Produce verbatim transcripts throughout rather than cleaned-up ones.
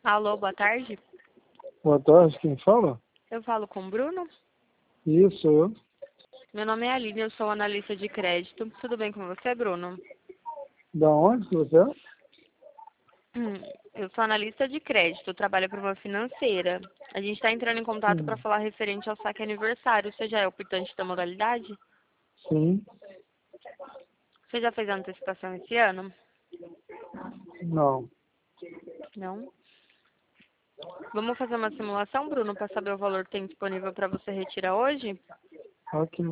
Alô, boa tarde. Boa tarde, quem fala? Eu falo com o Bruno. Isso, eu. Meu nome é Aline, eu sou analista de crédito. Tudo bem com você, Bruno? Da onde que você é? Hum, Eu sou analista de crédito, trabalho para uma financeira. A gente está entrando em contato para Hum, falar referente ao saque aniversário. Você já é optante da modalidade? Sim. Você já fez a antecipação esse ano? Não. Não? Vamos fazer uma simulação, Bruno, para saber o valor que tem disponível para você retirar hoje? Aqui.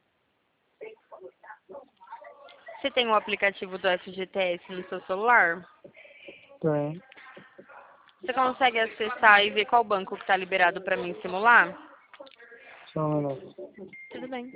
Você tem o aplicativo do F G T S no seu celular? Tem. Você consegue acessar e ver qual banco que está liberado para mim simular? Só um minuto. Tudo bem.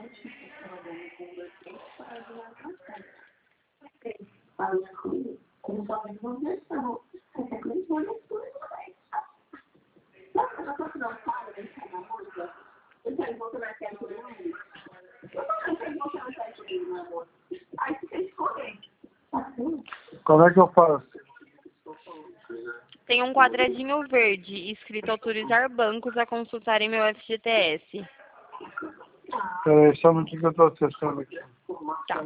Como é que eu faço? Tem um quadradinho verde escrito autorizar bancos a consultarem meu F G T S. Peraí, só um minutinho que eu tô acessando aqui. Tá.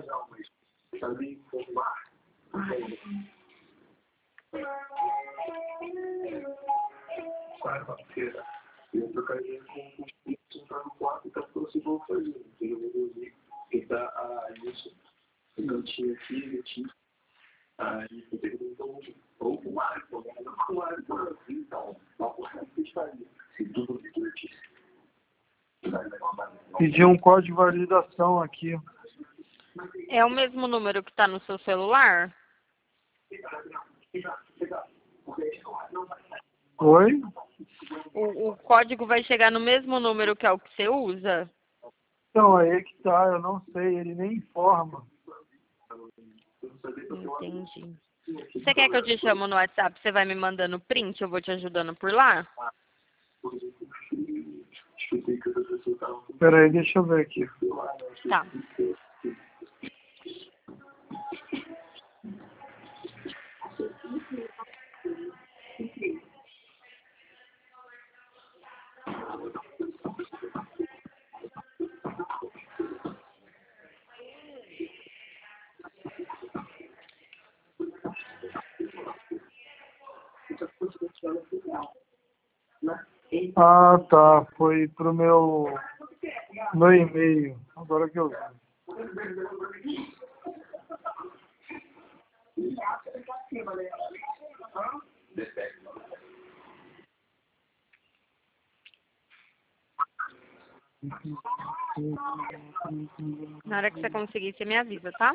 Pedi um código de validação aqui. É o mesmo número que está no seu celular? Oi? O, o código vai chegar no mesmo número que é o que você usa? Então, aí que tá, eu não sei, ele nem informa. Entendi. Você quer que eu te chamo no WhatsApp? Você vai me mandando print? Eu vou te ajudando por lá? Peraí, deixa eu ver aqui. Tá. Ah, tá. Foi pro meu, meu e-mail. Agora que eu vi. Na hora que você conseguir, você me avisa, tá?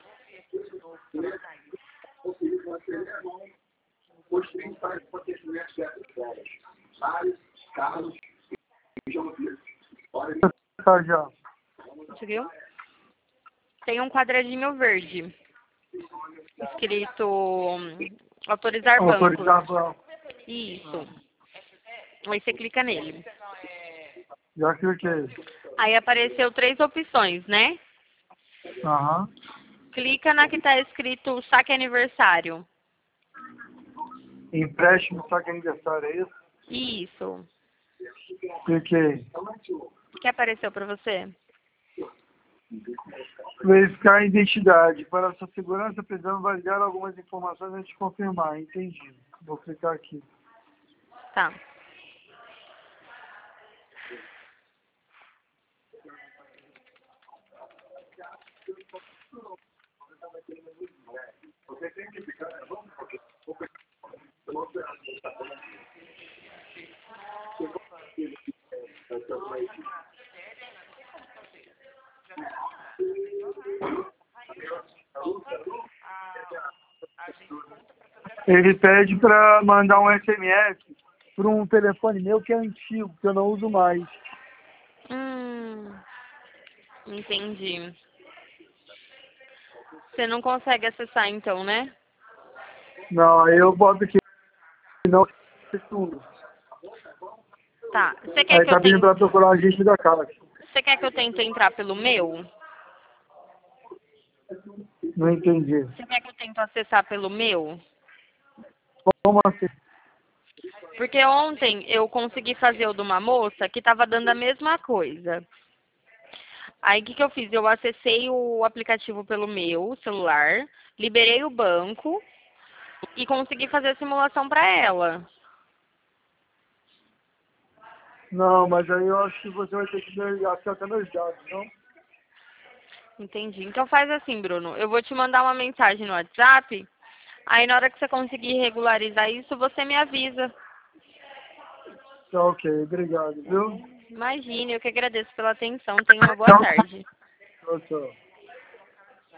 Tá já. Conseguiu? Tem um quadradinho verde escrito hum, autorizar bancos. Autorizar banco. Isso. Aí você clica nele. Já cliquei. Aí apareceu três opções, né? Aham. Clica na que está escrito saque aniversário. Empréstimo, saque aniversário, é isso? Isso. Cliquei. O que apareceu para você? Verificar a identidade. Para sua segurança, precisamos validar algumas informações antes de confirmar. Entendi. Vou clicar aqui. Tá. Ele pede para mandar um S M S para um telefone meu que é antigo, que eu não uso mais. Hum, entendi. Você não consegue acessar então, né? Não, aí eu boto aqui. Não, tudo. Tá. Você quer Aí que eu tá pedindo tente, para procurar o agente da casa. você quer que eu tente entrar pelo meu? Não entendi. Você quer que eu tente acessar pelo meu? Como assim? Porque ontem eu consegui fazer o de uma moça que estava dando a mesma coisa. Aí o que, que eu fiz? Eu acessei o aplicativo pelo meu celular, liberei o banco e consegui fazer a simulação para ela. Não, mas aí eu acho que você vai ter que me acertar meus dados, não? Entendi. Então faz assim, Bruno. Eu vou te mandar uma mensagem no WhatsApp. Aí na hora que você conseguir regularizar isso, você me avisa. Tá ok, obrigado, Tá viu? bom? Imagine, eu que agradeço pela atenção. Tenha uma boa tarde. Tchau, tchau.